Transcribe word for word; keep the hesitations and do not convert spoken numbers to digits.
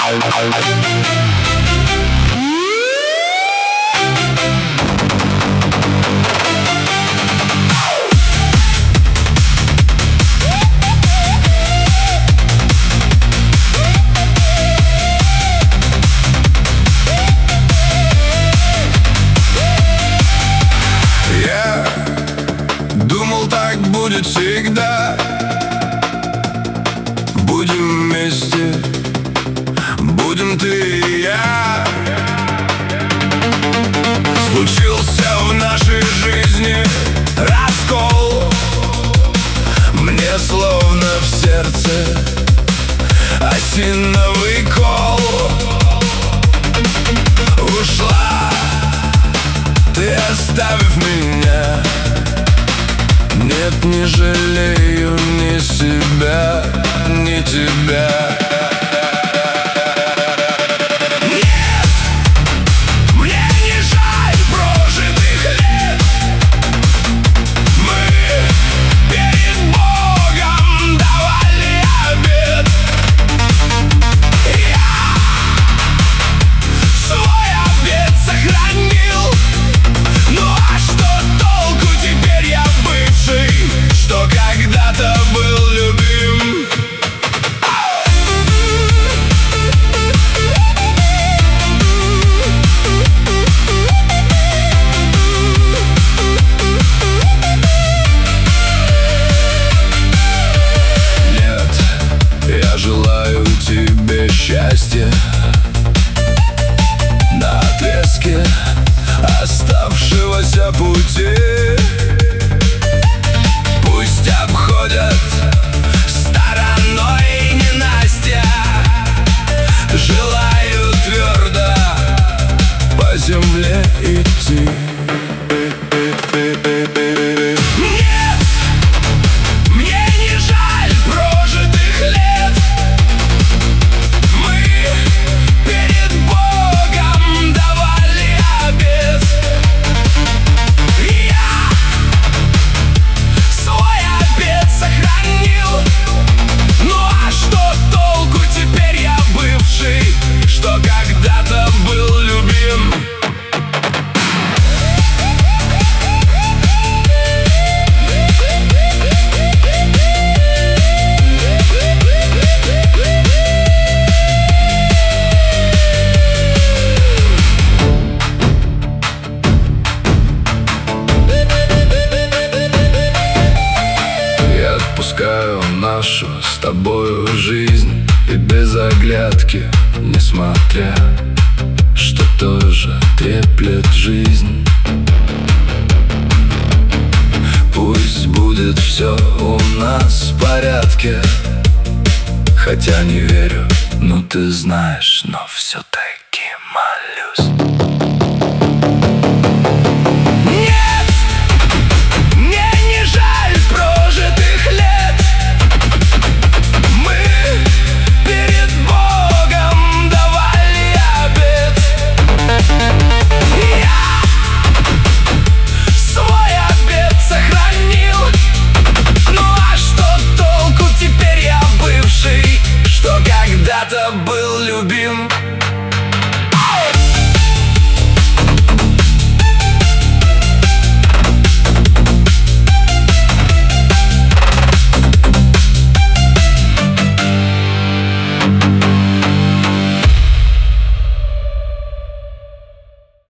Думал, так будет всегда. Будем вместе, будем ты и я. Случился в нашей жизни раскол. Мне словно в сердце осиновый кол. Ушла ты, оставив меня. Нет, не жалею ни себя, ни тебя. Нет, мне не жаль прожитых лет. Мы перед Богом давали обет. Я свой обет сохранил. Ну а что толку, теперь я бывший, что когда-то был любим. Нет, я желаю тебе счастья на отрезке оставшегося пути. Пусть обходят стороной ненастья. Желаю твердо по земле идти. Нет, мне не жаль прожитых лет. Мы перед Богом давали обет. Я свой обет сохранил. Ну а что толку, теперь я бывший, что когда-то был любим. Я отпускаю нашу с тобою жизнь, и без оглядки, несмотря, что тоже треплет жизнь. Пусть будет все у нас в порядке, хотя не верю, ну ты знаешь, но все-таки молюсь. Нет, мне не жаль прожитых лет. Мы перед Богом давали обет. Я свой обет сохранил. Ну а что толку, теперь я бывший, что когда-то был любим.